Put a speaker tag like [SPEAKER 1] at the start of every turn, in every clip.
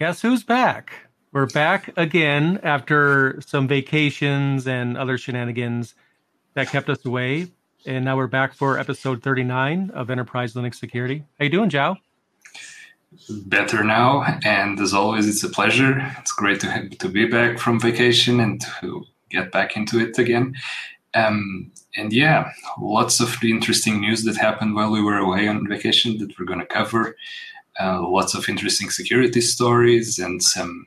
[SPEAKER 1] Guess who's back? We're back again after some vacations and other shenanigans that kept us away. And now we're back for episode 39 of Enterprise Linux Security. How you doing, Zhao?
[SPEAKER 2] Better now, and as always, it's a pleasure. It's great to be back from vacation and to get back into it again. And yeah, lots of interesting news that happened while we were away on vacation that we're going to cover. Lots of interesting security stories and some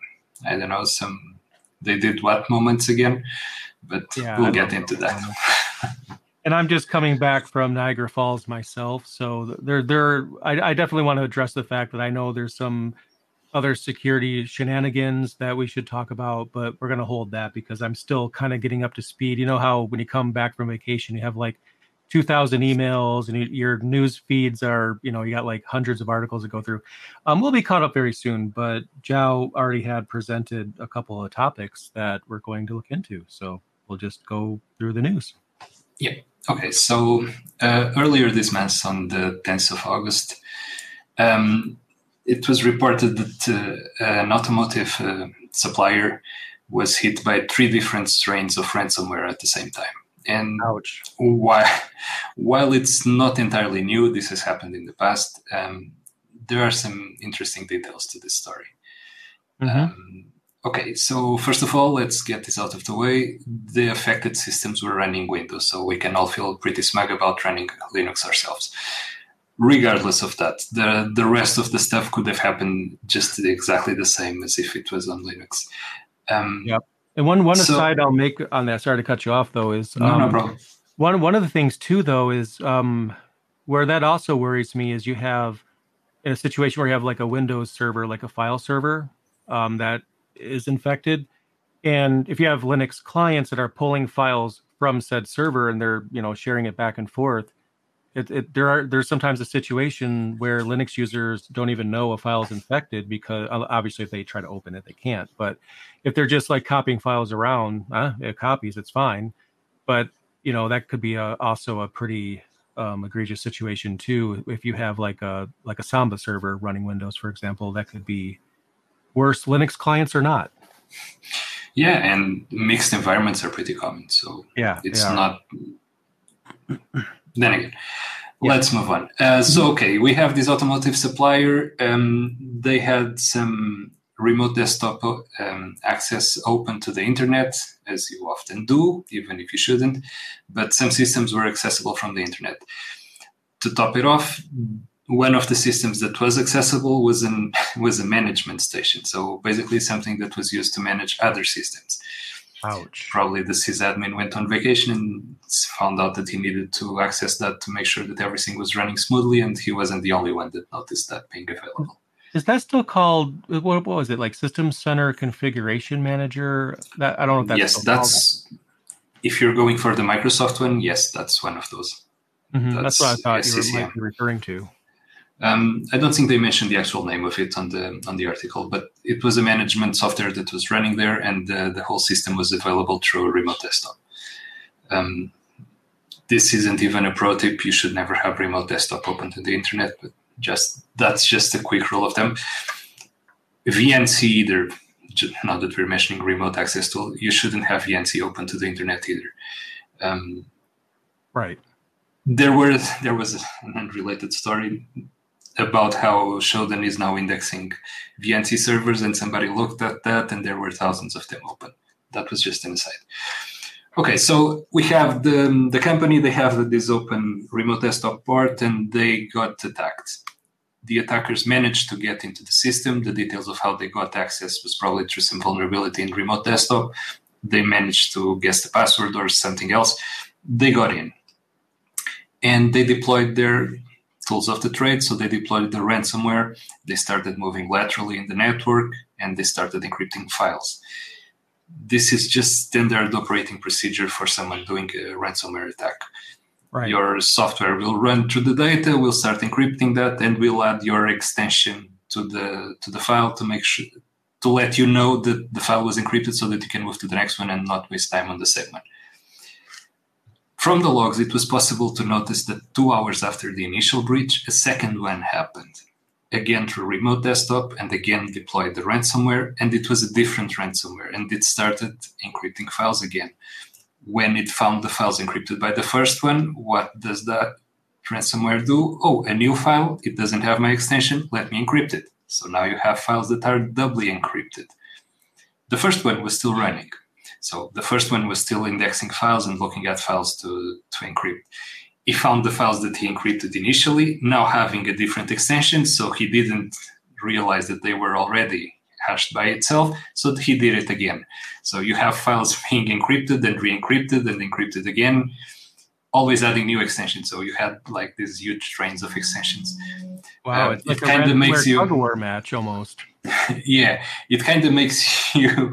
[SPEAKER 2] they did what moments again, but yeah, we'll get into that.
[SPEAKER 1] And I'm just coming back from Niagara Falls myself, so I definitely want to address the fact that I know there's some other security shenanigans that we should talk about, but we're going to hold that because I'm still kind of getting up to speed. You know how when you come back from vacation, you have like 2,000 emails and your news feeds are, you got like hundreds of articles to go through. We'll be caught up very soon, but Zhao already had presented a couple of topics that we're going to look into. So we'll just go through the news.
[SPEAKER 2] Yeah. Okay. So earlier this month, on the 10th of August, it was reported that an automotive supplier was hit by 3 different strains of ransomware at the same time. And
[SPEAKER 1] ouch.
[SPEAKER 2] While it's not entirely new, this has happened in the past, there are some interesting details to this story. Mm-hmm. Okay, so first of all, let's get this out of the way. The affected systems were running Windows, so we can all feel pretty smug about running Linux ourselves. Regardless of that, the rest of the stuff could have happened just exactly the same as if it was on Linux.
[SPEAKER 1] Yep. And one aside I'll make on that, sorry to cut you off, though, is
[SPEAKER 2] no problem.
[SPEAKER 1] One of the things, too, though, is where that also worries me is you have in a situation where you have like a Windows server, like a file server that is infected. And if you have Linux clients that are pulling files from said server and they're, sharing it back and forth, there's sometimes a situation where Linux users don't even know a file is infected because obviously if they try to open it, they can't. But if they're just like copying files around, it copies, it's fine. But, that could be also a pretty egregious situation too. If you have like a Samba server running Windows, for example, that could be worse, Linux clients or not.
[SPEAKER 2] Yeah, and mixed environments are pretty common. So
[SPEAKER 1] yeah,
[SPEAKER 2] it's not... Then again, let's move on. Okay, we have this automotive supplier. They had some remote desktop access open to the internet, as you often do, even if you shouldn't. But some systems were accessible from the internet. To top it off, one of the systems that was accessible was a management station. So basically something that was used to manage other systems.
[SPEAKER 1] Ouch.
[SPEAKER 2] Probably the sysadmin went on vacation and found out that he needed to access that to make sure that everything was running smoothly, and he wasn't the only one that noticed that being available.
[SPEAKER 1] Is that still called, what was it, like System Center Configuration Manager? That I don't know if that's
[SPEAKER 2] yes, that's called. If you're going for the Microsoft one, yes, that's one of those.
[SPEAKER 1] Mm-hmm. That's what I thought SCCM. You might be referring to.
[SPEAKER 2] I don't think they mentioned the actual name of it on the article, but it was a management software that was running there, and the whole system was available through a remote desktop. This isn't even a pro tip. You should never have remote desktop open to the internet, but that's just a quick rule of thumb. VNC either, now that we're mentioning remote access tool, you shouldn't have VNC open to the internet either.
[SPEAKER 1] Right.
[SPEAKER 2] There was an unrelated story about how Shodan is now indexing VNC servers, and somebody looked at that and there were thousands of them open. That was just an aside. Okay, so we have the company, they have this open remote desktop port and they got attacked. The attackers managed to get into the system. The details of how they got access was probably through some vulnerability in remote desktop. They managed to guess the password or something else. They got in. And they deployed their tools of the trade. So they deployed the ransomware. They started moving laterally in the network, and they started encrypting files. This is just standard operating procedure for someone doing a ransomware attack. Right. Your software will run through the data, will start encrypting that, and will add your extension to the file to make sure to let you know that the file was encrypted, so that you can move to the next one and not waste time on the same one. From the logs, it was possible to notice that 2 hours after the initial breach, a second one happened. again through remote desktop, and again deployed the ransomware, and it was a different ransomware, and it started encrypting files again. When it found the files encrypted by the first one, what does that ransomware do? Oh, a new file, it doesn't have my extension, let me encrypt it. So now you have files that are doubly encrypted. The first one was still running. So the first one was still indexing files and looking at files to encrypt. He found the files that he encrypted initially, now having a different extension, so he didn't realize that they were already hashed by itself, so he did it again. So you have files being encrypted and re-encrypted and encrypted again, always adding new extensions. So you had like these huge trains of extensions.
[SPEAKER 1] Wow, it's like a ransomware tug-of-war match almost.
[SPEAKER 2] Yeah, it kind of makes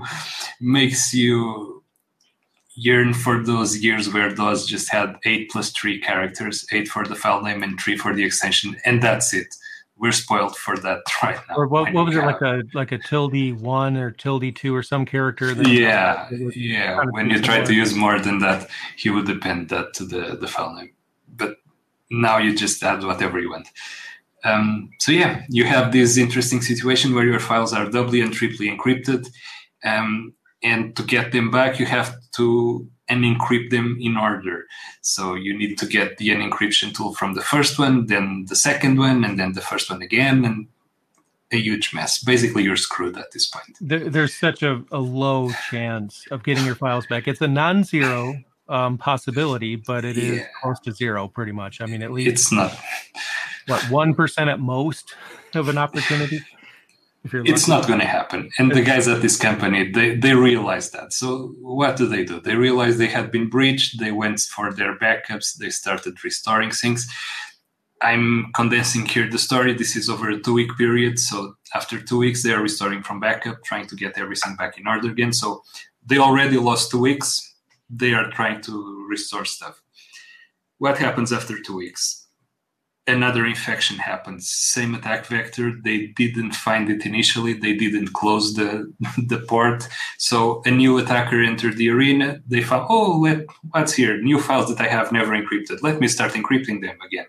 [SPEAKER 2] you yearn for those years where DOS just had 8 plus 3 characters, 8 for the file name and 3 for the extension, and that's it. We're spoiled for that right now.
[SPEAKER 1] Or what was it, like a tilde1 or tilde2 or some character?
[SPEAKER 2] Yeah. When you try to use more than that, he would append that to the file name. But now you just add whatever you want. So yeah, you have this interesting situation where your files are doubly and triply encrypted. And to get them back, you have to unencrypt them in order. So you need to get the unencryption tool from the first one, then the second one, and then the first one again, and a huge mess. Basically, you're screwed at this point.
[SPEAKER 1] There's such a low chance of getting your files back. It's a non-zero possibility, but it is close to zero pretty much. I mean, at least
[SPEAKER 2] it's not.
[SPEAKER 1] What, 1% at most of an opportunity?
[SPEAKER 2] It's not going to happen. And the guys at this company, they realized that. So what do? They realized they had been breached. They went for their backups. They started restoring things. I'm condensing here the story. This is over a 2-week period. So after 2 weeks, they are restoring from backup, trying to get everything back in order again. So they already lost 2 weeks. They are trying to restore stuff. What happens after 2 weeks? Another infection happens. Same attack vector. They didn't find it initially. They didn't close the port. So a new attacker entered the arena. They found, what's here? New files that I have never encrypted. Let me start encrypting them again.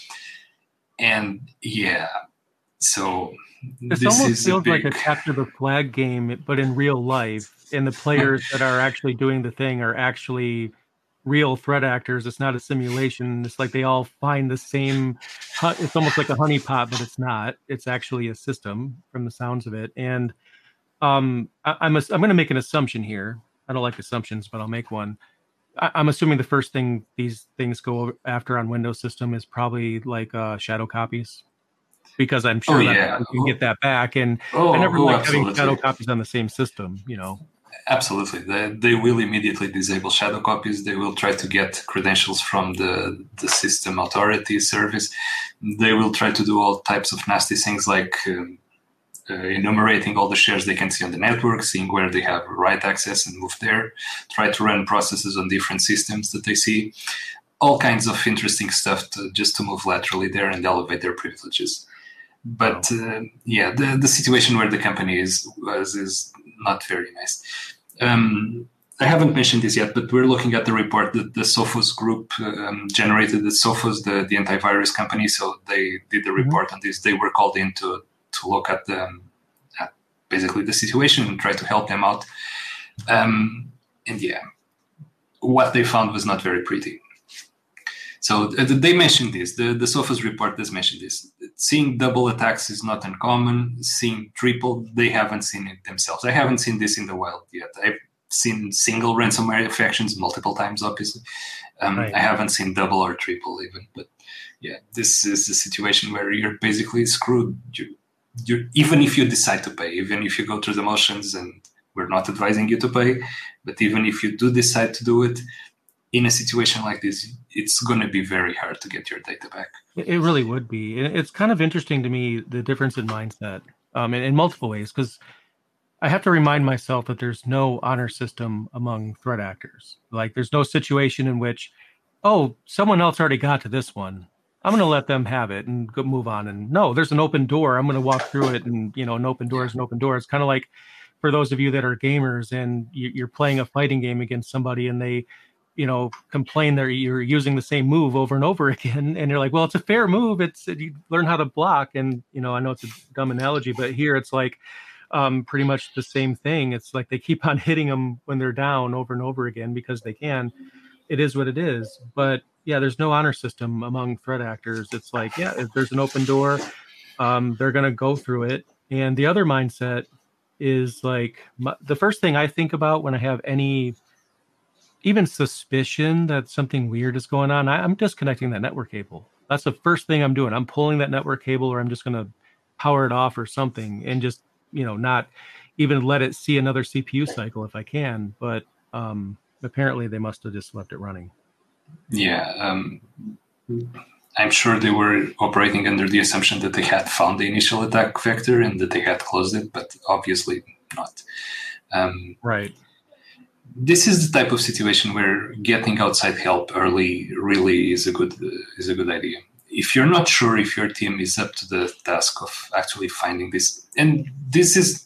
[SPEAKER 2] And yeah, so
[SPEAKER 1] this almost feels like a capture the flag game, but in real life. And the players that are actually doing the thing are actually real threat actors. It's not a simulation. It's like they all find the same. It's almost like a honeypot, but it's not. It's actually a system from the sounds of it. And I'm going to make an assumption here. I don't like assumptions, but I'll make one. I'm assuming the first thing these things go after on Windows system is probably like shadow copies, because I'm sure you can get that back. And I never like having shadow copies on the same system,
[SPEAKER 2] Absolutely. They will immediately disable shadow copies. They will try to get credentials from the system authority service. They will try to do all types of nasty things like enumerating all the shares they can see on the network, seeing where they have write access and move there, try to run processes on different systems that they see, all kinds of interesting stuff just to move laterally there and elevate their privileges. But the situation where the company is not very nice. I haven't mentioned this yet, but we're looking at the report that the Sophos group generated. The Sophos, the antivirus company, so they did the report on this. They were called in to look at basically the situation and try to help them out. What they found was not very pretty. So they mentioned this. The Sophos report does mention this. Seeing double attacks is not uncommon. Seeing triple, they haven't seen it themselves. I haven't seen this in the wild yet. I've seen single ransomware infections multiple times, obviously. Right. I haven't seen double or triple even. But yeah, this is a situation where you're basically screwed. You're, even if you decide to pay, even if you go through the motions, and we're not advising you to pay, but even if you do decide to do it, in a situation like this, it's going to be very hard to get your data back.
[SPEAKER 1] It really would be. It's kind of interesting to me, the difference in mindset in multiple ways, because I have to remind myself that there's no honor system among threat actors. Like there's no situation in which, someone else already got to this one. I'm going to let them have it and go move on. And no, there's an open door. I'm going to walk through it, and an open door is an open door. It's kind of like for those of you that are gamers and you're playing a fighting game against somebody and they complain that you're using the same move over and over again. And you're like, well, it's a fair move. You learn how to block. And, I know it's a dumb analogy, but here it's like pretty much the same thing. It's like they keep on hitting them when they're down over and over again because they can. It is what it is. But yeah, there's no honor system among threat actors. It's like, yeah, if there's an open door, they're going to go through it. And the other mindset is like the first thing I think about when I have any even suspicion that something weird is going on, I'm disconnecting that network cable. That's the first thing I'm doing. I'm pulling that network cable, or I'm just going to power it off or something, and just, not even let it see another CPU cycle if I can. But apparently they must have just left it running.
[SPEAKER 2] Yeah. I'm sure they were operating under the assumption that they had found the initial attack vector and that they had closed it, but obviously not.
[SPEAKER 1] Right.
[SPEAKER 2] This is the type of situation where getting outside help early really is a good idea. If you're not sure if your team is up to the task of actually finding this, and this is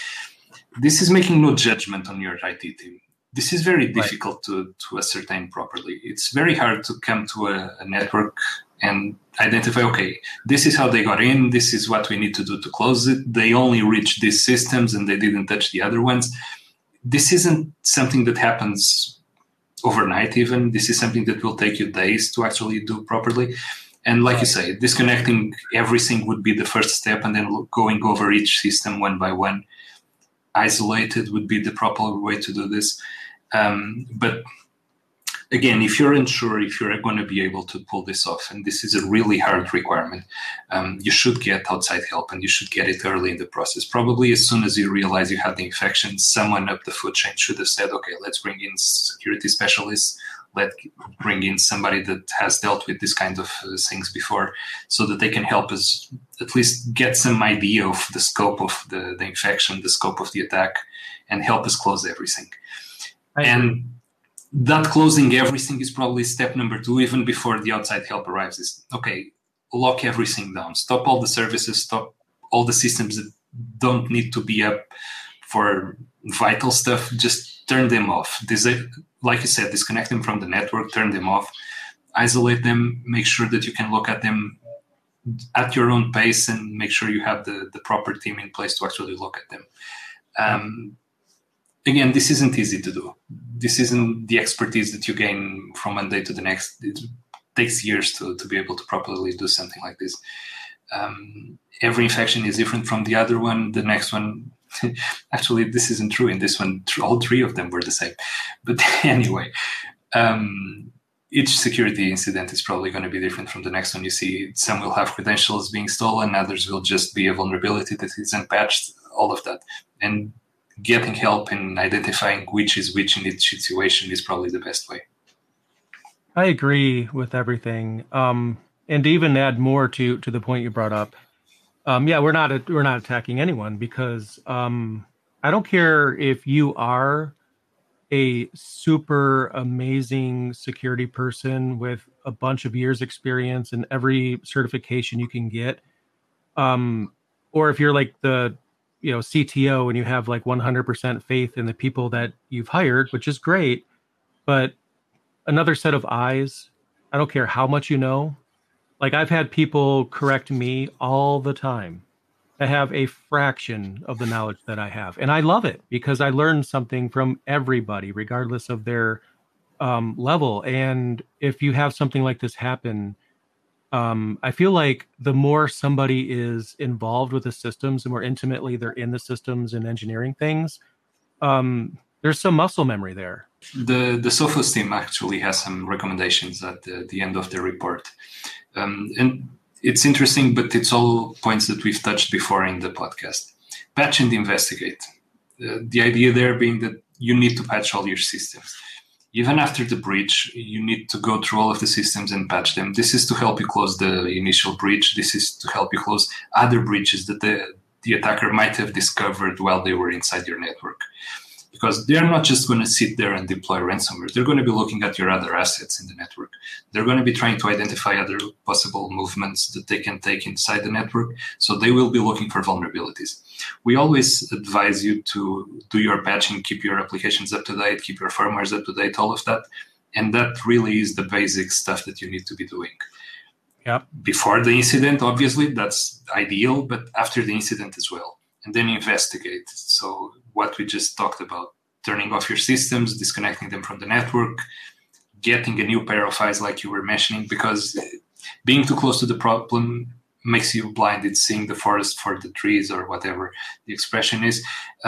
[SPEAKER 2] making no judgment on your IT team. This is very difficult to ascertain properly. It's very hard to come to a network and identify, okay, this is how they got in, this is what we need to do to close it. They only reached these systems and they didn't touch the other ones. This isn't something that happens overnight even. This is something that will take you days to actually do properly. And like you say, disconnecting everything would be the first step, and then going over each system one by one, isolated, would be the proper way to do this. But again, if you're unsure if you're going to be able to pull this off, and this is a really hard requirement, you should get outside help, and you should get it early in the process. Probably as soon as you realize you have the infection, someone up the food chain should have said, okay, let's bring in security specialists, let's bring in somebody that has dealt with this kind of things before, so that they can help us at least get some idea of the scope of the infection, the scope of the attack, and help us close everything. And that closing everything is probably step number 2, even before the outside help arrives, is, okay, lock everything down. Stop all the services, stop all the systems that don't need to be up for vital stuff. Just turn them off. Like you said, disconnect them from the network, turn them off, isolate them, make sure that you can look at them at your own pace, and make sure you have the proper team in place to actually look at them. Again, this isn't easy to do. This isn't the expertise that you gain from one day to the next. It takes years to be able to properly do something like this. Every infection is different from the other one. The next one, actually, this isn't true. In this one, all 3 of them were the same. But anyway, each security incident is probably going to be different from the next one. You see, some will have credentials being stolen, others will just be a vulnerability that is unpatched, all of that. And getting help in identifying which is which in each situation is probably the best way.
[SPEAKER 1] I agree with everything. And to even add more to the point you brought up, we're not attacking anyone, because I don't care if you are a super amazing security person with a bunch of years experience and every certification you can get, or if you're like the CTO and you have like 100% faith in the people that you've hired, which is great, but another set of eyes, I don't care how much you know. Like, I've had people correct me all the time. I have a fraction of the knowledge that I have, and I love it because I learn something from everybody, regardless of their level. And if you have something like this happen, I feel like the more somebody is involved with the systems, the more intimately they're in the systems and engineering things, there's some muscle memory there.
[SPEAKER 2] The Sophos team actually has some recommendations at the end of the report. And it's interesting, but it's all points that we've touched before in the podcast. Patch and investigate. The idea there being that you need to patch all your systems. Even after the breach, you need to go through all of the systems and patch them. This is to help you close the initial breach. This is to help you close other breaches that the attacker might have discovered while they were inside your network. Because they're not just going to sit there and deploy ransomware. They're going to be looking at your other assets in the network. They're going to be trying to identify other possible movements that they can take inside the network. So they will be looking for vulnerabilities. We always advise you to do your patching, keep your applications up to date, keep your firmwares up to date, all of that. And that really is the basic stuff that you need to be doing.
[SPEAKER 1] Yep.
[SPEAKER 2] Before the incident, obviously, that's ideal, but after the incident as well. And then investigate. So what we just talked about, turning off your systems, disconnecting them from the network, getting a new pair of eyes like you were mentioning, because being too close to the problem makes you blind. It's seeing the forest for the trees, or whatever the expression is.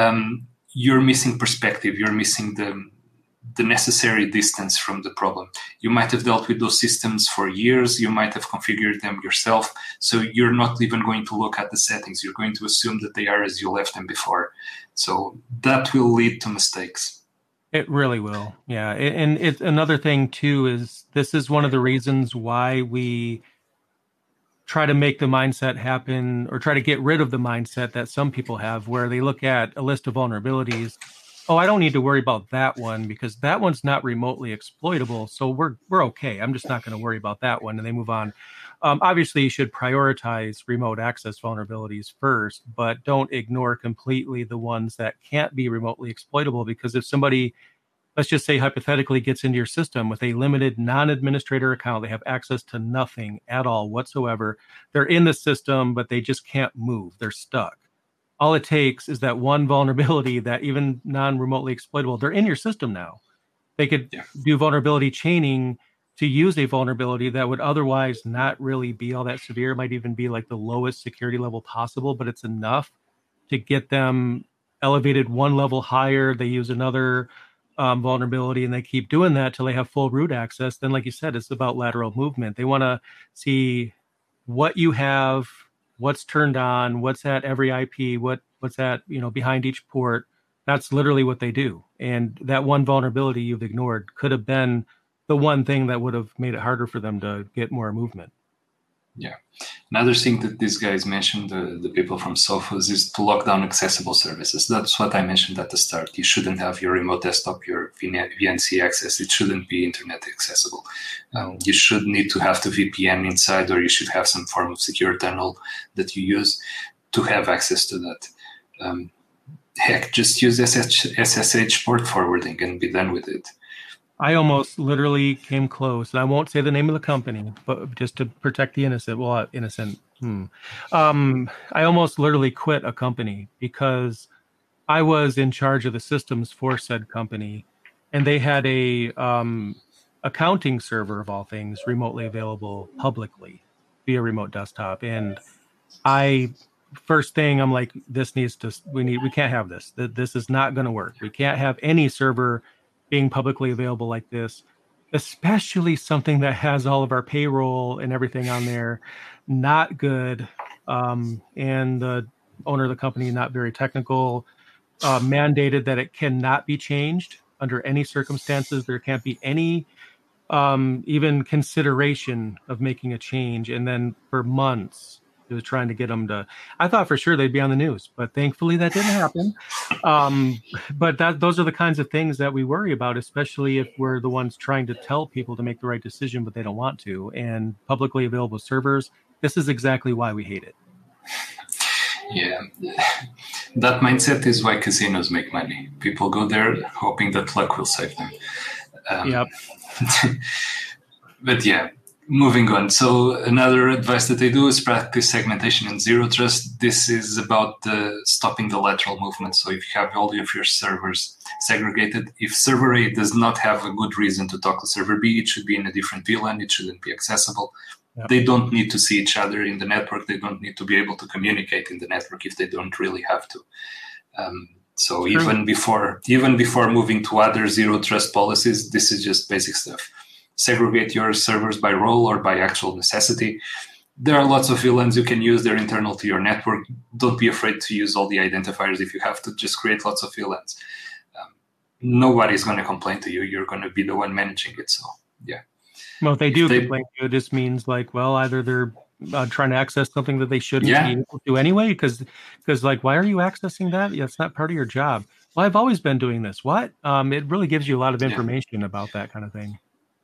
[SPEAKER 2] You're missing perspective. You're missing the necessary distance from the problem. You might have dealt with those systems for years. You might have configured them yourself. So you're not even going to look at the settings. You're going to assume that they are as you left them before. So that will lead to mistakes.
[SPEAKER 1] It really will. Yeah. And it's another thing too, is this is one of the reasons why we try to make the mindset happen, or try to get rid of the mindset that some people have, where they look at a list of vulnerabilities. Oh, I don't need to worry about that one because that one's not remotely exploitable. So we're okay. I'm just not going to worry about that one. And they move on. Obviously, you should prioritize remote access vulnerabilities first, but don't ignore completely the ones that can't be remotely exploitable. Because if somebody, let's just say hypothetically, gets into your system with a limited non-administrator account, they have access to nothing at all whatsoever. They're in the system, but they just can't move. They're stuck. All it takes is that one vulnerability that even non-remotely exploitable, they're in your system now. They could do vulnerability chaining to use a vulnerability that would otherwise not really be all that severe. It might even be like the lowest security level possible, but it's enough to get them elevated one level higher. They use another vulnerability and they keep doing that till they have full root access. Then, like you said, it's about lateral movement. They want to see what you have, what's turned on, what's at every IP, what's at, behind each port. That's literally what they do. And that one vulnerability you've ignored could have been the one thing that would have made it harder for them to get more movement.
[SPEAKER 2] Yeah. Another thing that these guys mentioned, the people from Sophos, is to lock down accessible services. That's what I mentioned at the start. You shouldn't have your remote desktop, your VNC access. It shouldn't be internet accessible. You should need to have the VPN inside, or you should have some form of secure tunnel that you use to have access to that. Heck, just use SSH port forwarding and be done with it.
[SPEAKER 1] I almost literally came close, and I won't say the name of the company, but just to protect the innocent. Well, innocent. I almost literally quit a company because I was in charge of the systems for said company, and they had a accounting server of all things remotely available publicly via remote desktop. And first thing, I'm like, we can't have this. This is not going to work. We can't have any server being publicly available like this, especially something that has all of our payroll and everything on there. Not good. And the owner of the company, not very technical, mandated that it cannot be changed under any circumstances. There can't be any even consideration of making a change. And then for months, it was trying to get them to, I thought for sure they'd be on the news, but thankfully that didn't happen. But those are the kinds of things that we worry about, especially if we're the ones trying to tell people to make the right decision, but they don't want to. And publicly available servers, this is exactly why we hate it.
[SPEAKER 2] Yeah, that mindset is why casinos make money. People go there hoping that luck will save them.
[SPEAKER 1] Yep.
[SPEAKER 2] But yeah, moving on. So another advice that they do is practice segmentation and zero trust. This is about stopping the lateral movement. So if you have all of your servers segregated, if server A does not have a good reason to talk to server B, it should be in a different VLAN. It shouldn't be accessible. Yep. They don't need to see each other in the network. They don't need to be able to communicate in the network if they don't really have to. So even before moving to other zero trust policies, this is just basic stuff. Segregate your servers by role or by actual necessity. There are lots of VLANs you can use. They're internal to your network. Don't be afraid to use all the identifiers if you have to. Just create lots of VLANs. Nobody's going to complain to you. You're going to be the one managing it. So, yeah.
[SPEAKER 1] Well, if they complain to you, it just means like, well, either they're trying to access something that they shouldn't be able to do anyway, because like, why are you accessing that? Yeah, it's not part of your job. Well, I've always been doing this. What? It really gives you a lot of information about that kind of thing.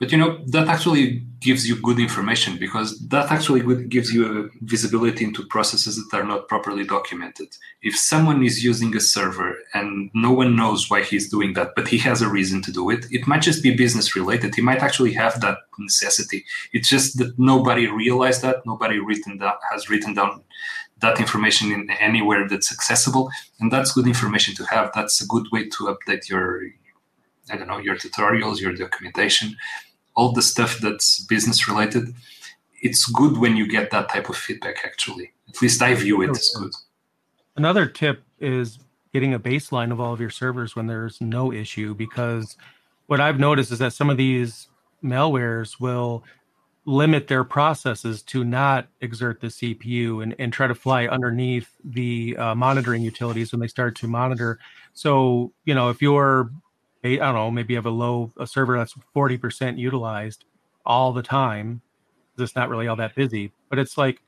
[SPEAKER 2] But that actually gives you good information, because that actually gives you a visibility into processes that are not properly documented. If someone is using a server and no one knows why he's doing that, but he has a reason to do it, it might just be business related. He might actually have that necessity. It's just that nobody realized that, nobody has written down that information in anywhere that's accessible. And that's good information to have. That's a good way to update your tutorials, your documentation, all the stuff that's business related. It's good when you get that type of feedback, actually. At least I view it as good.
[SPEAKER 1] Another tip is getting a baseline of all of your servers when there's no issue, because what I've noticed is that some of these malwares will limit their processes to not exert the CPU and try to fly underneath the monitoring utilities when they start to monitor. So, if you're, I don't know, maybe you have a server that's 40% utilized all the time, it's not really all that busy, but it's like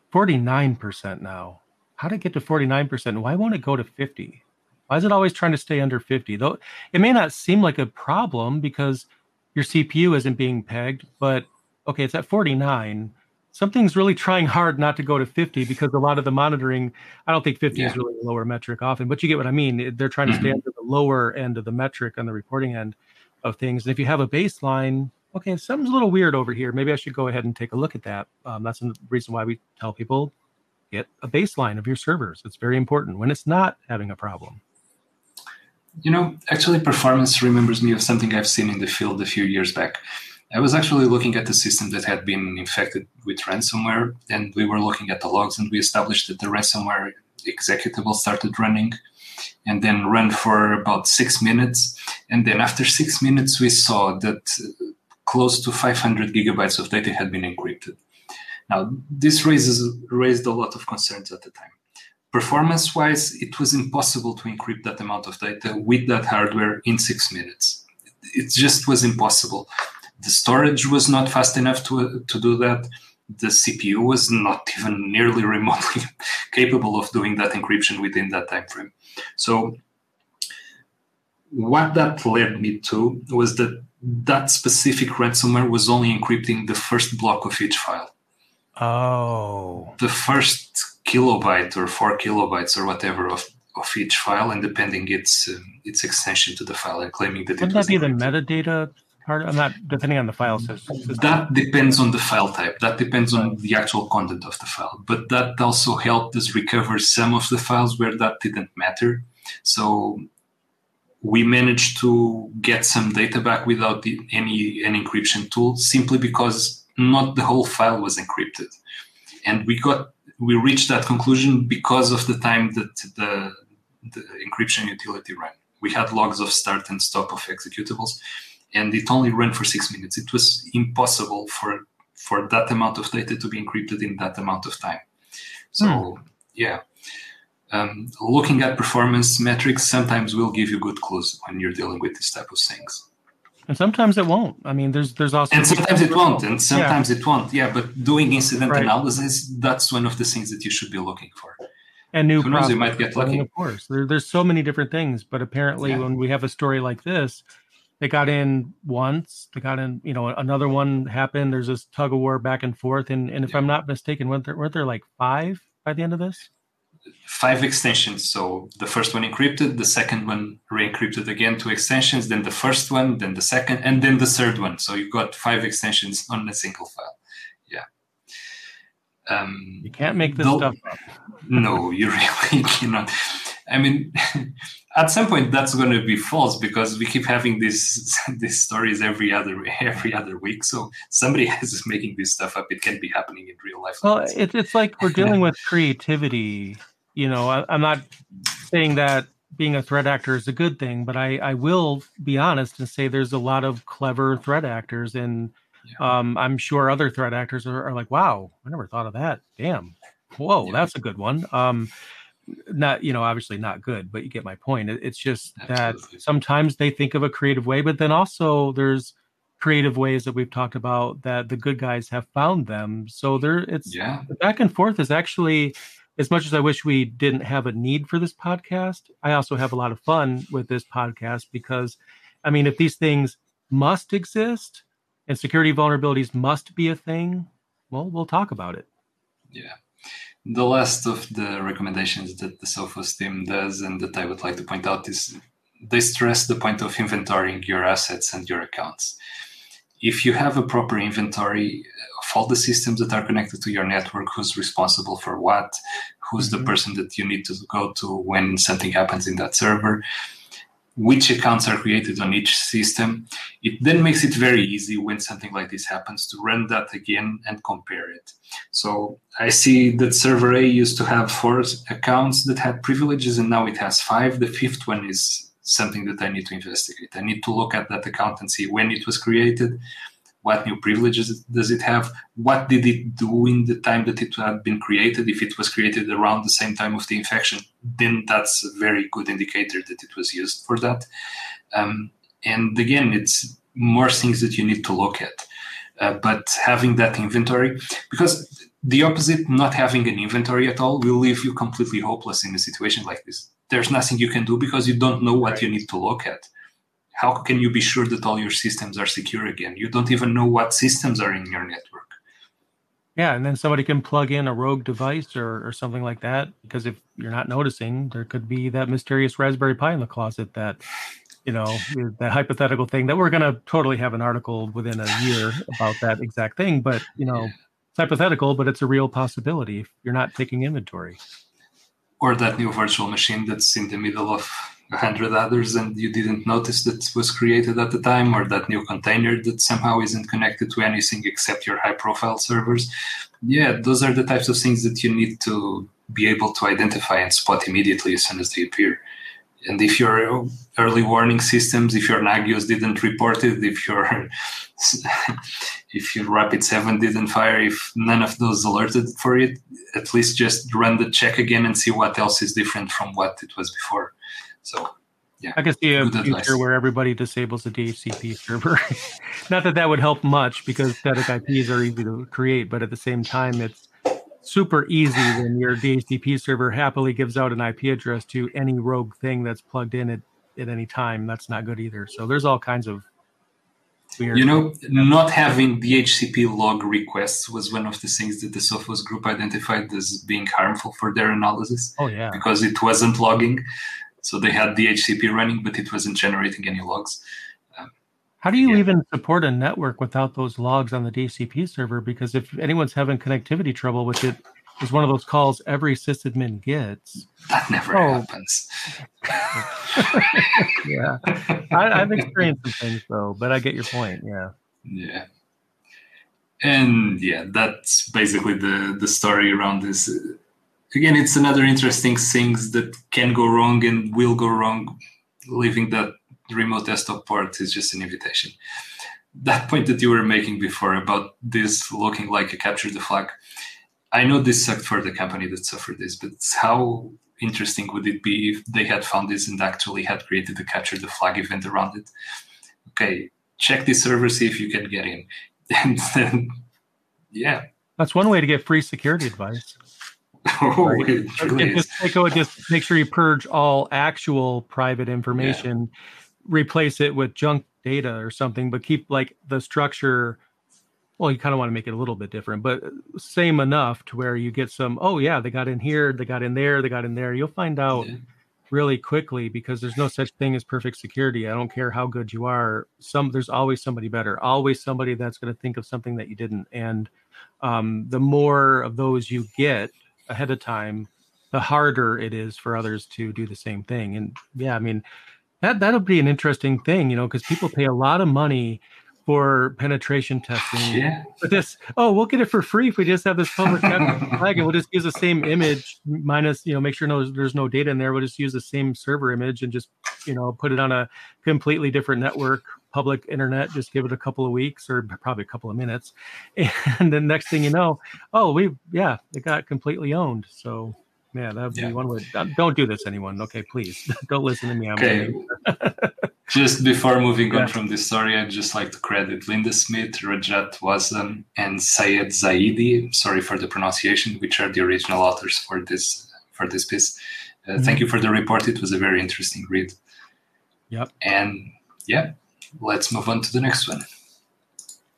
[SPEAKER 1] 49% now. How did it get to 49%? Why won't it go to 50? Why is it always trying to stay under 50? Though it may not seem like a problem because your CPU isn't being pegged, but okay, it's at 49. Something's really trying hard not to go to 50, because a lot of the monitoring, I don't think 50 is really a lower metric often, but you get what I mean. They're trying to stay under the lower end of the metric on the reporting end of things. And if you have a baseline, okay, something's a little weird over here. Maybe I should go ahead and take a look at that. That's the reason why we tell people, get a baseline of your servers. It's very important when it's not having a problem.
[SPEAKER 2] Actually, performance remembers me of something I've seen in the field a few years back. I was actually looking at the system that had been infected with ransomware, and we were looking at the logs, and we established that the ransomware executable started running and then ran for about 6 minutes. And then after 6 minutes, we saw that close to 500 gigabytes of data had been encrypted. Now, this raised a lot of concerns at the time. Performance-wise, it was impossible to encrypt that amount of data with that hardware in 6 minutes. It just was impossible. The storage was not fast enough to do that. The CPU was not even nearly remotely capable of doing that encryption within that time frame. So what that led me to was that specific ransomware was only encrypting the first block of each file.
[SPEAKER 1] Oh.
[SPEAKER 2] The first kilobyte or 4 kilobytes or whatever of each file, and depending its extension to the file, and claiming that
[SPEAKER 1] Wouldn't
[SPEAKER 2] it was
[SPEAKER 1] that be
[SPEAKER 2] encrypted.
[SPEAKER 1] the metadata part? I'm not, depending on the file system.
[SPEAKER 2] That depends on the file type. That depends on the actual content of the file. But that also helped us recover some of the files where that didn't matter. So we managed to get some data back without any encryption tool, simply because not the whole file was encrypted. And we reached that conclusion because of the time that the encryption utility ran. We had logs of start and stop of executables, and it only ran for 6 minutes. It was impossible for that amount of data to be encrypted in that amount of time. So, looking at performance metrics sometimes will give you good clues when you're dealing with this type of things.
[SPEAKER 1] And sometimes it won't. I mean, there's also...
[SPEAKER 2] And sometimes it won't, and sometimes it won't. Yeah, but doing incident analysis, that's one of the things that you should be looking for.
[SPEAKER 1] And new
[SPEAKER 2] process, you might get lucky.
[SPEAKER 1] Of course, there's so many different things, but apparently when we have a story like this, they got in once, they got in, another one happened. There's this tug of war back and forth. And if I'm not mistaken, weren't there like 5 by the end of this?
[SPEAKER 2] 5 extensions. So the first one encrypted, the second one re-encrypted again, 2 extensions, then the first one, then the second, and then the third one. So you got 5 extensions on a single file. Yeah.
[SPEAKER 1] You can't make this stuff up.
[SPEAKER 2] No, you really cannot. I mean, at some point that's going to be false, because we keep having these stories every other week. So somebody is making this stuff up. It can be happening in real life.
[SPEAKER 1] Well, it's like we're dealing with creativity. I'm not saying that being a threat actor is a good thing, but I will be honest and say there's a lot of clever threat actors, and I'm sure other threat actors are like, wow, I never thought of that. Damn. Whoa, that's a good one. Not, obviously not good, but you get my point. It's just that sometimes they think of a creative way, but then also there's creative ways that we've talked about that the good guys have found them. So the back and forth is actually, as much as I wish we didn't have a need for this podcast, I also have a lot of fun with this podcast, because, I mean, if these things must exist, and security vulnerabilities must be a thing, well, we'll talk about it.
[SPEAKER 2] Yeah. The last of the recommendations that the Sophos team does, and that I would like to point out, is they stress the point of inventorying your assets and your accounts. If you have a proper inventory of all the systems that are connected to your network, who's responsible for what, who's the person that you need to go to when something happens in that server, which accounts are created on each system, it then makes it very easy when something like this happens to run that again and compare it. So I see that server A used to have 4 accounts that had privileges, and now it has 5. The 5th one is something that I need to investigate. I need to look at that account and see when it was created, what new privileges does it have, what did it do in the time that it had been created. If it was created around the same time of the infection, then that's a very good indicator that it was used for that. And again, it's more things that you need to look at. But having that inventory, because the opposite, not having an inventory at all, will leave you completely hopeless in a situation like this. There's nothing you can do because you don't know what you need to look at. How can you be sure that all your systems are secure again? You don't even know what systems are in your network.
[SPEAKER 1] Yeah, and then somebody can plug in a rogue device or something like that, because if you're not noticing, there could be that mysterious Raspberry Pi in the closet that, that hypothetical thing that we're going to totally have an article within a year about that exact thing. But, it's hypothetical, but it's a real possibility if you're not taking inventory.
[SPEAKER 2] Or that new virtual machine that's in the middle of 100 others and you didn't notice that was created at the time, or that new container that somehow isn't connected to anything except your high-profile servers. Yeah, those are the types of things that you need to be able to identify and spot immediately as soon as they appear. And if your early warning systems, if your Nagios didn't report it, if your Rapid7 didn't fire, if none of those alerted for it, at least just run the check again and see what else is different from what it was before. So, yeah.
[SPEAKER 1] I can see a future where everybody disables the DHCP server. Not that would help much, because static IPs are easy to create, but at the same time, it's super easy when your DHCP server happily gives out an IP address to any rogue thing that's plugged in at any time. That's not good either. So there's all kinds of weird.
[SPEAKER 2] Not having DHCP log requests was one of the things that the Sophos group identified as being harmful for their analysis.
[SPEAKER 1] Oh, yeah.
[SPEAKER 2] Because it wasn't logging. So they had DHCP running, but it wasn't generating any logs.
[SPEAKER 1] How do you even support a network without those logs on the DHCP server? Because if anyone's having connectivity trouble with it, it's one of those calls every sysadmin gets.
[SPEAKER 2] That never happens.
[SPEAKER 1] Yeah. I've experienced some things, though, but I get your point. Yeah.
[SPEAKER 2] Yeah. And that's basically the story around this. Again, it's another interesting things that can go wrong and will go wrong. Leaving that remote desktop port is just an invitation. That point that you were making before about this looking like a capture the flag, I know this sucked for the company that suffered this, but how interesting would it be if they had found this and actually had created a capture the flag event around it? Okay, check the server, see if you can get in. And then,
[SPEAKER 1] That's one way to get free security advice. Just make sure you purge all actual private information, replace it with junk data or something, but keep the structure. Well, you kind of want to make it a little bit different, but same enough to where you get some, they got in here, they got in there, they got in there. You'll find out really quickly, because there's no such thing as perfect security. I don't care how good you are. There's always somebody better, always somebody that's going to think of something that you didn't. And the more of those you get ahead of time, the harder it is for others to do the same thing. And that'll be an interesting thing, because people pay a lot of money for penetration testing.
[SPEAKER 2] Yeah.
[SPEAKER 1] But we'll get it for free if we just have this public flag, and we'll just use the same image minus, make sure there's no data in there. We'll just use the same server image and just, put it on a completely different network, public internet, just give it a couple of weeks or probably a couple of minutes. And then next thing you know, it got completely owned. So that would be one way. Don't do this, anyone. Okay, please don't listen to me.
[SPEAKER 2] Okay. Just before moving on from this story, I'd just like to credit Linda Smith, Rajat Wasam, and Sayed Zaidi, sorry for the pronunciation, which are the original authors for this piece. Thank you for the report. It was a very interesting read.
[SPEAKER 1] Yep.
[SPEAKER 2] And let's move on to the next one.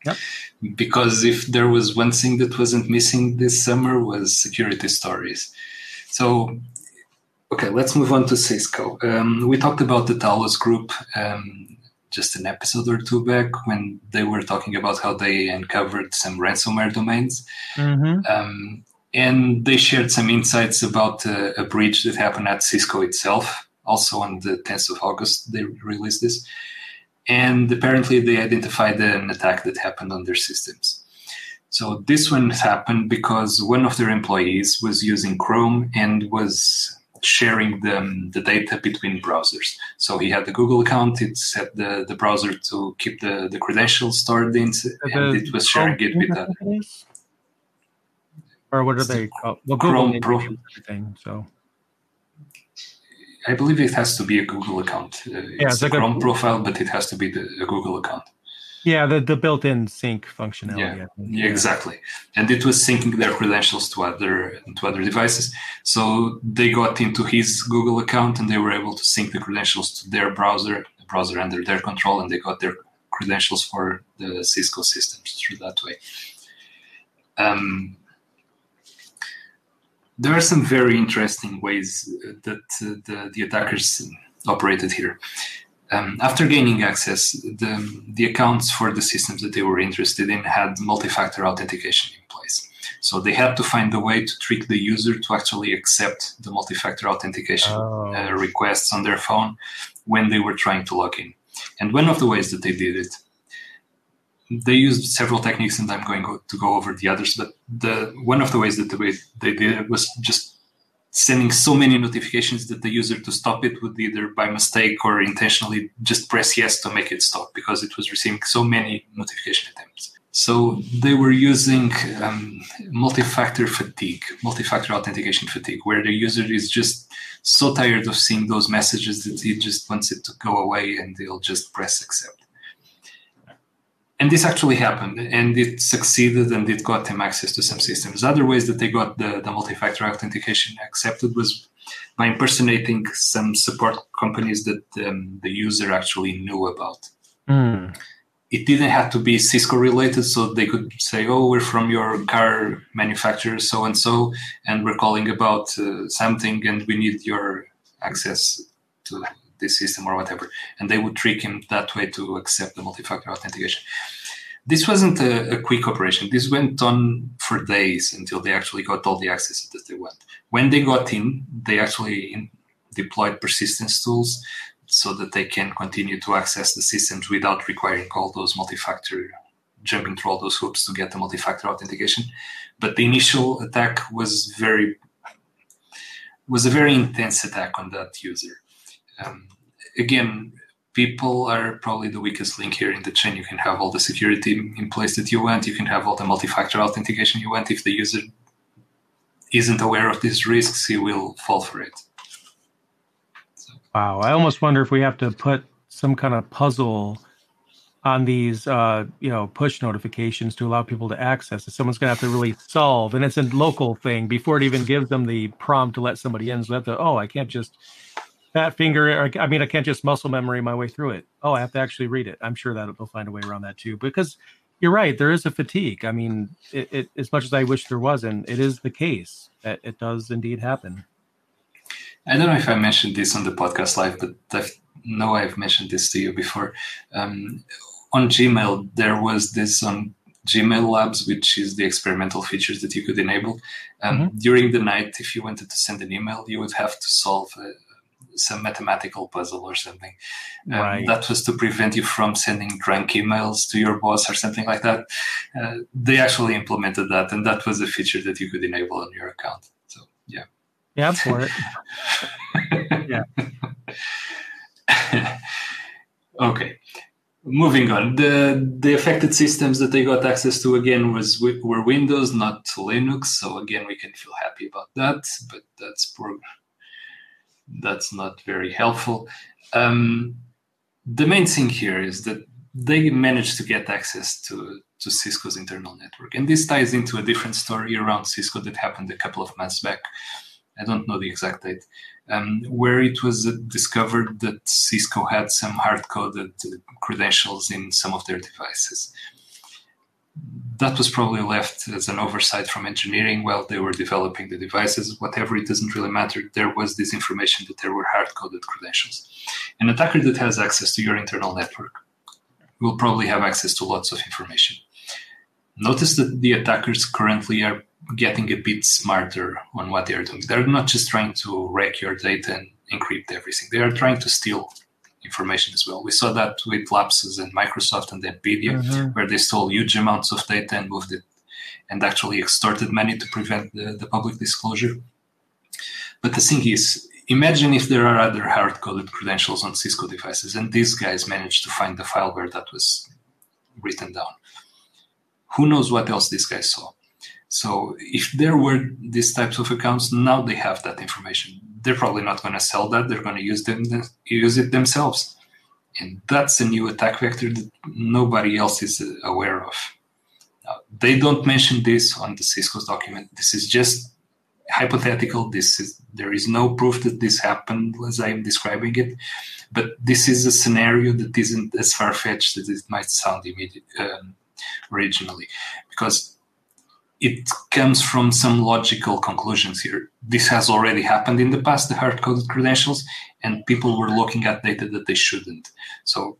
[SPEAKER 1] Yep.
[SPEAKER 2] Because if there was one thing that wasn't missing this summer was security stories. So, okay, let's move on to Cisco. We talked about the Talos group just an episode or two back when they were talking about how they uncovered some ransomware domains.
[SPEAKER 1] Mm-hmm.
[SPEAKER 2] And they shared some insights about a breach that happened at Cisco itself. Also on the 10th of August, they released this. And apparently they identified an attack that happened on their systems. So this one happened because one of their employees was using Chrome and was sharing the data between browsers. So he had the Google account, it set the browser to keep the credentials stored in, and it was sharing it with other.
[SPEAKER 1] Or what are they called? Well, Google names everything, so.
[SPEAKER 2] I believe it has to be a Google account. It's a Chrome profile, but it has to be a Google account.
[SPEAKER 1] Yeah, the built-in sync functionality.
[SPEAKER 2] Yeah, exactly. And it was syncing their credentials to other devices. So they got into his Google account and they were able to sync the credentials to their browser, the browser under their control, and they got their credentials for the Cisco systems through that way. There are some very interesting ways that the attackers operated here. After gaining access, the accounts for the systems that they were interested in had multi-factor authentication in place. So they had to find a way to trick the user to actually accept the multi-factor authentication requests on their phone when they were trying to log in. And one of the ways that they did it, they used several techniques, and I'm going to go over the others, but one of the ways that they did it was just sending so many notifications that the user, to stop it, would either by mistake or intentionally just press yes to make it stop, because it was receiving so many notification attempts. So they were using multi-factor authentication fatigue, where the user is just so tired of seeing those messages that he just wants it to go away and they'll just press accept. And this actually happened, and it succeeded, and it got them access to some systems. Other ways that they got the multi-factor authentication accepted was by impersonating some support companies that the user actually knew about. It didn't have to be Cisco related, so they could say, oh, we're from your car manufacturer so-and-so, and we're calling about something, and we need your access to this system or whatever. And they would trick him that way to accept the multi-factor authentication. This wasn't a quick operation. This went on for days until they actually got all the access that they want. When they got in, they actually deployed persistence tools so that they can continue to access the systems without requiring all those multi-factor, jumping through all those hoops to get the multi-factor authentication. But the initial attack was a very intense attack on that user. Again, people are probably the weakest link here in the chain. You can have all the security in place that you want. You can have all the multi-factor authentication you want. If the user isn't aware of these risks, he will fall for it. So.
[SPEAKER 1] Wow. I almost wonder if we have to put some kind of puzzle on these, push notifications to allow people to access it. Someone's going to have to really solve, and it's a local thing before it even gives them the prompt to let somebody in. So I can't just fat finger. I can't just muscle memory my way through it. Oh, I have to actually read it. I'm sure that they'll find a way around that too, because you're right. There is a fatigue. I mean, it as much as I wish there wasn't, it is the case that it does indeed happen.
[SPEAKER 2] I don't know if I mentioned this on the podcast live, but I've mentioned this to you before. On Gmail, there was this on Gmail Labs, which is the experimental features that you could enable. During the night, if you wanted to send an email, you would have to solve some mathematical puzzle or something.
[SPEAKER 1] Right.
[SPEAKER 2] That was to prevent you from sending drunk emails to your boss or something like that. They actually implemented that, and that was a feature that you could enable on your account. So, yeah.
[SPEAKER 1] Yeah, I'm for it. Yeah.
[SPEAKER 2] Okay. Moving on. The affected systems that they got access to, again, were Windows, not Linux. So, again, we can feel happy about that, but that's not very helpful. The main thing here is that they managed to get access to Cisco's internal network. And this ties into a different story around Cisco that happened a couple of months back. I don't know the exact date, where it was discovered that Cisco had some hard-coded credentials in some of their devices. that was probably left as an oversight from engineering while they were developing the devices. Whatever, it doesn't really matter. There was this information that there were hard-coded credentials. An attacker that has access to your internal network will probably have access to lots of information. Notice that the attackers currently are getting a bit smarter on what they are doing. They're not just trying to wreck your data and encrypt everything. They are trying to steal information as well. We saw that with Lapsus and Microsoft and NVIDIA, where they stole huge amounts of data and moved it and actually extorted money to prevent the public disclosure. But the thing is, imagine if there are other hard-coded credentials on Cisco devices and these guys managed to find the file where that was written down. Who knows what else these guys saw? So if there were these types of accounts, now they have that information. They're probably not going to sell that. They're going to use it themselves. And that's a new attack vector that nobody else is aware of. Now, they don't mention this on the Cisco's document. This is just hypothetical. There is no proof that this happened as I am describing it. But this is a scenario that isn't as far-fetched as it might sound originally, because it comes from some logical conclusions here. This has already happened in the past, the hard-coded credentials, and people were looking at data that they shouldn't. So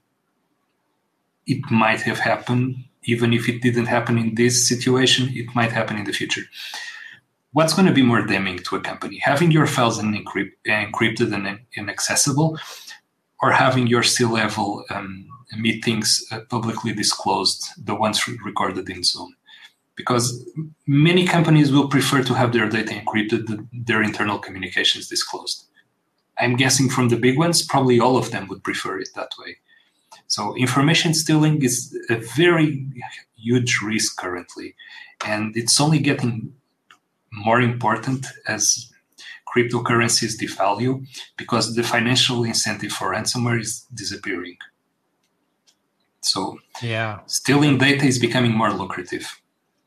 [SPEAKER 2] it might have happened, even if it didn't happen in this situation, it might happen in the future. What's going to be more damning to a company? Having your files encrypted and inaccessible, or having your C-level meetings publicly disclosed, the ones recorded in Zoom? Because many companies will prefer to have their data encrypted than their internal communications disclosed. I'm guessing from the big ones, probably all of them would prefer it that way. So information stealing is a very huge risk currently, and it's only getting more important as cryptocurrencies devalue, because the financial incentive for ransomware is disappearing. So stealing data is becoming more lucrative.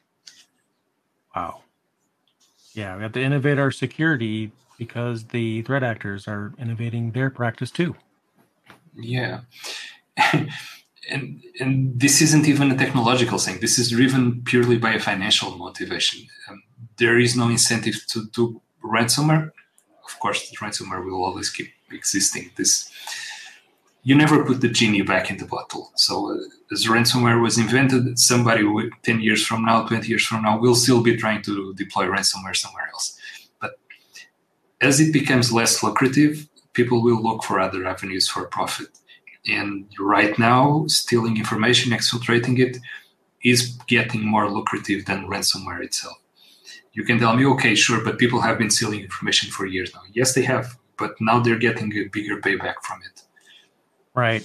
[SPEAKER 1] Wow. Yeah, we have to innovate our security because the threat actors are innovating their practice too.
[SPEAKER 2] Yeah. And this isn't even a technological thing. This is driven purely by a financial motivation. There is no incentive to do ransomware. Of course, ransomware will always keep existing. You never put the genie back in the bottle. So as ransomware was invented, somebody 10 years from now, 20 years from now, will still be trying to deploy ransomware somewhere else. But as it becomes less lucrative, people will look for other avenues for profit. And right now, stealing information, exfiltrating it, is getting more lucrative than ransomware itself. You can tell me, okay, sure, but people have been stealing information for years now. Yes, they have, but now they're getting a bigger payback from it.
[SPEAKER 1] Right.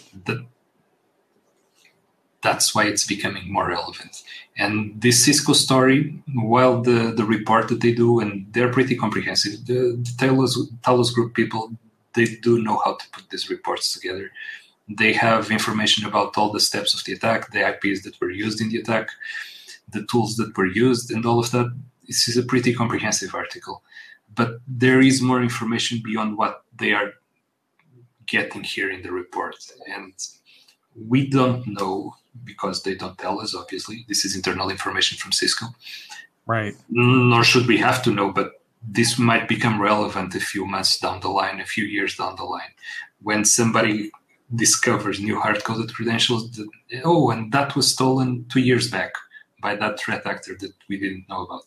[SPEAKER 2] That's why it's becoming more relevant. And this Cisco story, while the report that they do, and they're pretty comprehensive, the Talos Group people, they do know how to put these reports together. They have information about all the steps of the attack, the IPs that were used in the attack, the tools that were used, and all of that. This is a pretty comprehensive article. But there is more information beyond what they are getting here in the report. And we don't know, because they don't tell us, obviously. This is internal information from Cisco.
[SPEAKER 1] Right.
[SPEAKER 2] Nor should we have to know, but this might become relevant a few months down the line, a few years down the line, when somebody discovers new hard-coded credentials. And that was stolen 2 years back by that threat actor that we didn't know about.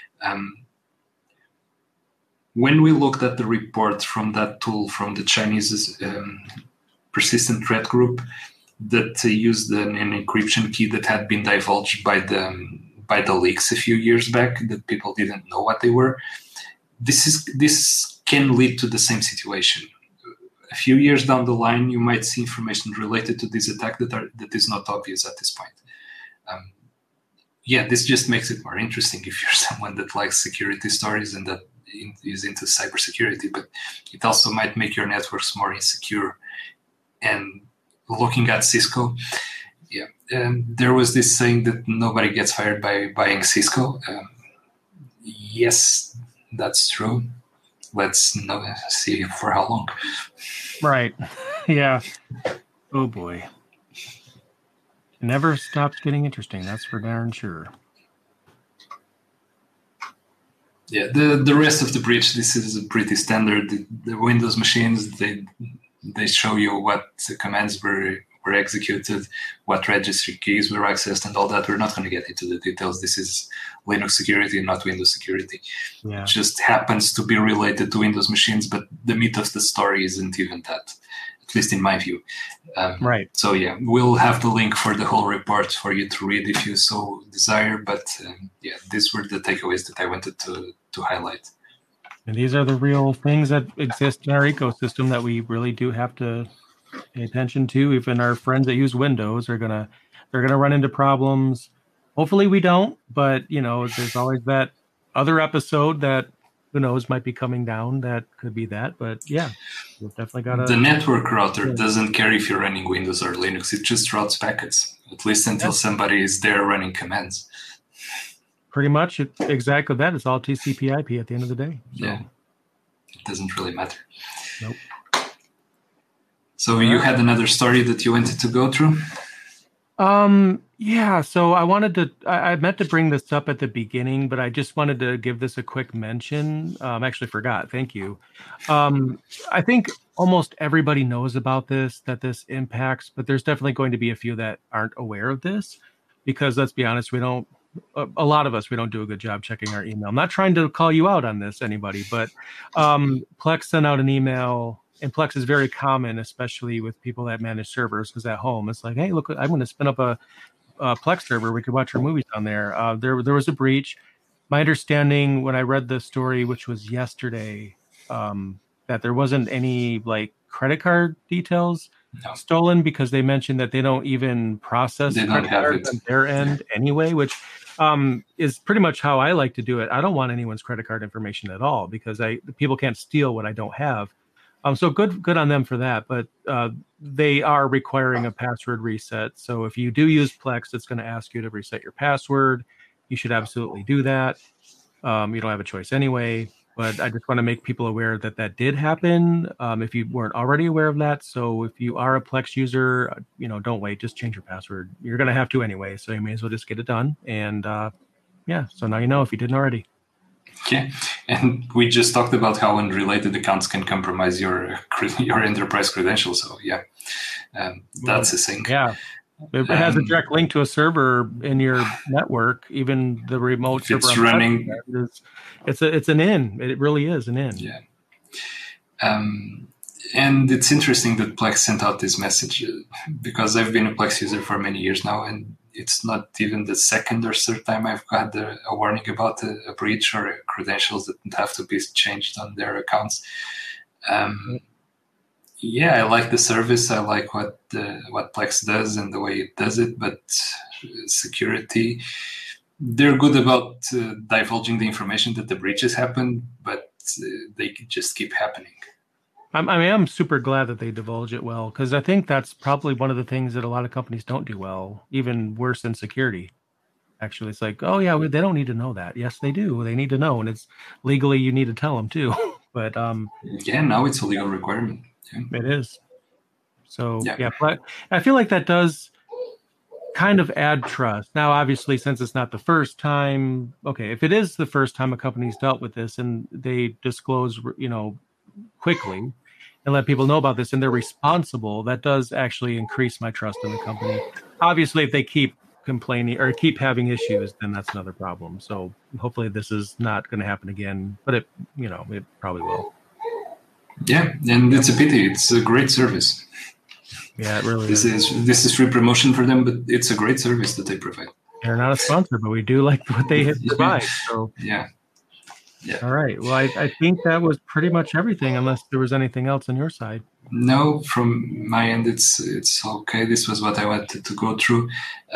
[SPEAKER 2] When we looked at the report from that tool from the Chinese persistent threat group that used an encryption key that had been divulged by the leaks a few years back, that people didn't know what they were, this can lead to the same situation. A few years down the line, you might see information related to this attack that is not obvious at this point. This just makes it more interesting if you're someone that likes security stories and that is into cybersecurity, but it also might make your networks more insecure. And looking at Cisco, there was this saying that nobody gets fired by buying Cisco. Yes, that's true. Let's see for how long.
[SPEAKER 1] Right. Yeah. Oh boy. It never stops getting interesting. That's for darn sure.
[SPEAKER 2] Yeah, the rest of the breach, this is pretty standard. The Windows machines, they show you what commands were executed, what registry keys were accessed, and all that. We're not going to get into the details. This is Linux security, not Windows security.
[SPEAKER 1] Yeah.
[SPEAKER 2] It just happens to be related to Windows machines, but the meat of the story isn't even that, at least in my view.
[SPEAKER 1] Right.
[SPEAKER 2] So yeah, we'll have the link for the whole report for you to read if you so desire. But yeah, these were the takeaways that I wanted to highlight.
[SPEAKER 1] And these are the real things that exist in our ecosystem that we really do have to pay attention to. Even our friends that use Windows they're gonna run into problems. Hopefully we don't, but there's always that other episode that who knows might be coming down that could be that. But yeah, we've definitely got
[SPEAKER 2] the network router doesn't care if you're running Windows or Linux. It just routes packets, at least until somebody is there running commands.
[SPEAKER 1] Pretty much exactly that. It's all TCP/IP at the end of the day. So.
[SPEAKER 2] Yeah, it doesn't really matter.
[SPEAKER 1] Nope.
[SPEAKER 2] So you had another story that you wanted to go through?
[SPEAKER 1] Yeah, so I meant to bring this up at the beginning, but I just wanted to give this a quick mention. Actually forgot. Thank you. I think almost everybody knows about this, that this impacts, but there's definitely going to be a few that aren't aware of this because let's be honest, a lot of us, we don't do a good job checking our email. I'm not trying to call you out on this, anybody, but Plex sent out an email. And Plex is very common, especially with people that manage servers, because at home it's like, hey, look, I'm going to spin up a Plex server. We could watch our movies on there. There was a breach. My understanding when I read the story, which was yesterday, that there wasn't any like credit card details stolen because they mentioned that they don't even process credit cards on their end anyway, which is pretty much how I like to do it. I don't want anyone's credit card information at all because people can't steal what I don't have. So good on them for that, but they are requiring a password reset. So if you do use Plex, it's going to ask you to reset your password. You should absolutely do that. You don't have a choice anyway, but I just want to make people aware that did happen if you weren't already aware of that. So if you are a Plex user, don't wait, just change your password. You're going to have to anyway, so you may as well just get it done. And yeah, so now you know if you didn't already.
[SPEAKER 2] Yeah, and we just talked about how unrelated accounts can compromise your enterprise credentials. So yeah, that's a thing.
[SPEAKER 1] Yeah, it has a direct link to a server in your network. Even the remote server
[SPEAKER 2] it's running.
[SPEAKER 1] It's an in. It really is an in.
[SPEAKER 2] Yeah. And it's interesting that Plex sent out this message because I've been a Plex user for many years now, and it's not even the second or third time I've got a warning about a breach or credentials that have to be changed on their accounts. Yeah, I like the service. I like what Plex does and the way it does it, but security, they're good about divulging the information that the breaches happen, but they just keep happening.
[SPEAKER 1] I'm super glad that they divulge it well, because I think that's probably one of the things that a lot of companies don't do well, even worse than security. Actually, it's like, oh yeah, they don't need to know that. Yes, they do. They need to know, and it's legally you need to tell them too. But
[SPEAKER 2] yeah, now it's a legal requirement. Yeah.
[SPEAKER 1] It is. So yeah, but I feel like that does kind of add trust. Now, obviously, since it's not the first time, okay, if it is the first time a company's dealt with this and they disclose, quickly and let people know about this and they're responsible, that does actually increase my trust in the company. Obviously, if they keep complaining or keep having issues, then that's another problem. So hopefully this is not going to happen again, but it probably will.
[SPEAKER 2] Yeah, and it's a pity. It's a great service.
[SPEAKER 1] Yeah, it really
[SPEAKER 2] is. This is free promotion for them, but it's a great service that they provide.
[SPEAKER 1] They're not a sponsor, but we do like what they provide. So
[SPEAKER 2] yeah.
[SPEAKER 1] All right. Well, I think that was pretty much everything, unless there was anything else on your side.
[SPEAKER 2] No, from my end, it's okay. This was what I wanted to go through.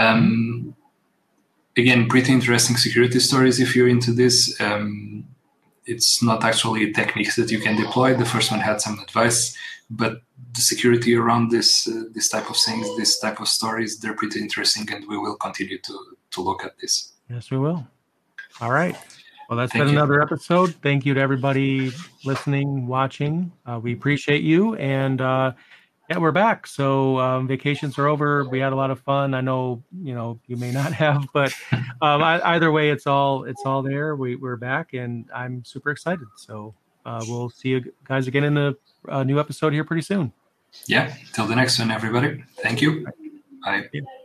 [SPEAKER 2] Again, pretty interesting security stories if you're into this. It's not actually techniques that you can deploy. The first one had some advice, but the security around this type of things, this type of stories, they're pretty interesting, and we will continue to look at this.
[SPEAKER 1] Yes, we will. All right. Well, that's been another episode. Thank you to everybody listening, watching. We appreciate you. And Yeah, we're back. So vacations are over. We had a lot of fun. I know, you may not have, but either way, it's all there. We're back, and I'm super excited. So we'll see you guys again in a new episode here pretty soon.
[SPEAKER 2] Yeah, till the next one, everybody. Thank you. Bye.
[SPEAKER 1] Yeah.